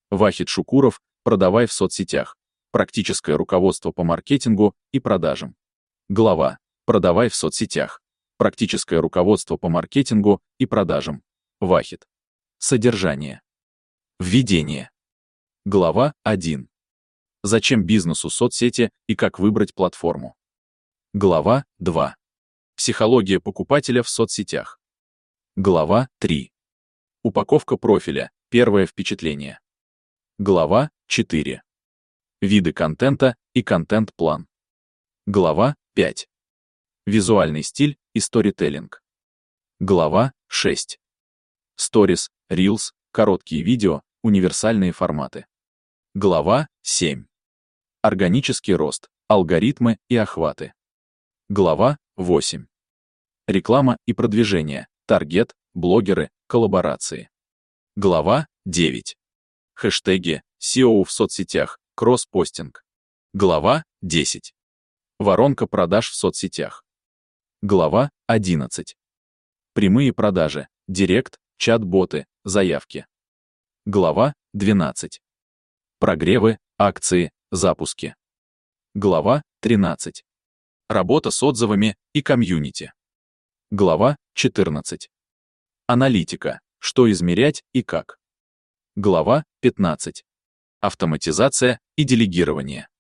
Вахид Шукуров, «Продавай в соцсетях. Практическое руководство по маркетингу и продажам». Глава «Продавай в соцсетях. Практическое руководство по маркетингу и продажам». Вахид. Содержание. Введение. Глава 1. Зачем бизнесу соцсети и как выбрать платформу? Глава 2. Психология покупателя в соцсетях. Глава 3. Упаковка профиля. Первое впечатление. Глава 4. Виды контента и контент-план. Глава 5. Визуальный стиль и сторителлинг. Глава 6. Сторис, Reels, короткие видео, универсальные форматы. Глава 7. Органический рост, алгоритмы и охваты. Глава 8. Реклама и продвижение, таргет, блогеры, коллаборации. Глава 9. Хэштеги, SEO в соцсетях, кросс-постинг. Глава 10. Воронка продаж в соцсетях. Глава 11. Прямые продажи, директ, чат-боты, заявки. Глава 12. Прогревы, акции, запуски. Глава 13. Работа с отзывами и комьюнити. Глава 14. Аналитика, что измерять и как. Глава 15. Автоматизация и делегирование.